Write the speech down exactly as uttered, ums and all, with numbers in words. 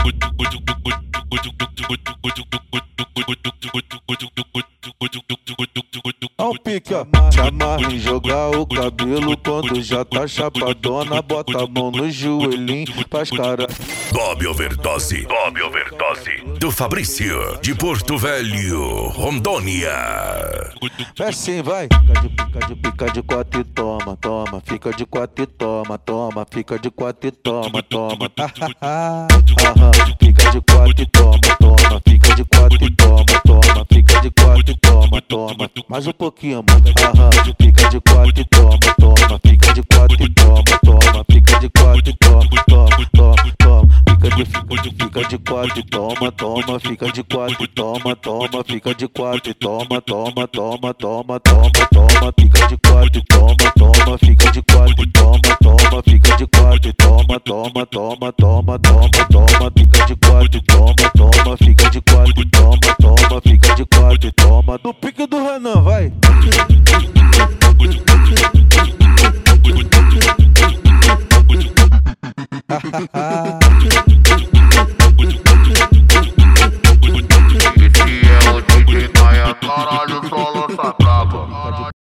Dá um pique, ó. Te amarra em jogar o cabelo quando já tá chapadona. Bota a mão no joelhinho, faz cara. Bob Overdose, Bob Overdose, do Fabrício, de Porto Velho, Rondônia. É assim, vai. Fica de, fica de, fica de quatro e toma, toma. Fica de quatro e toma, toma. Fica de quatro e toma, toma. Aham. Fica de quatro e toma, toma. Fica de quatro e toma, toma. Fica de quatro e toma, toma. Mais um pouquinho, mano. Aham. Fica de quatro e toma, toma. Fica de quatro e toma, toma. Fica de quatro e toma, toma, toma, toma. Fica de, fica de, fica de quatro e toma, toma. Fica de quatro e toma, toma. Fica de quatro e toma, toma, toma, toma, toma, toma. Fica de quatro e toma, toma. Fica de quatro e toma, toma. Fica de quatro e toma, toma, toma, toma, toma, toma. Fica de quatro e toma, toma. Fica de quatro e toma, toma. Fica de quatro e toma. No pique do Renan, vai.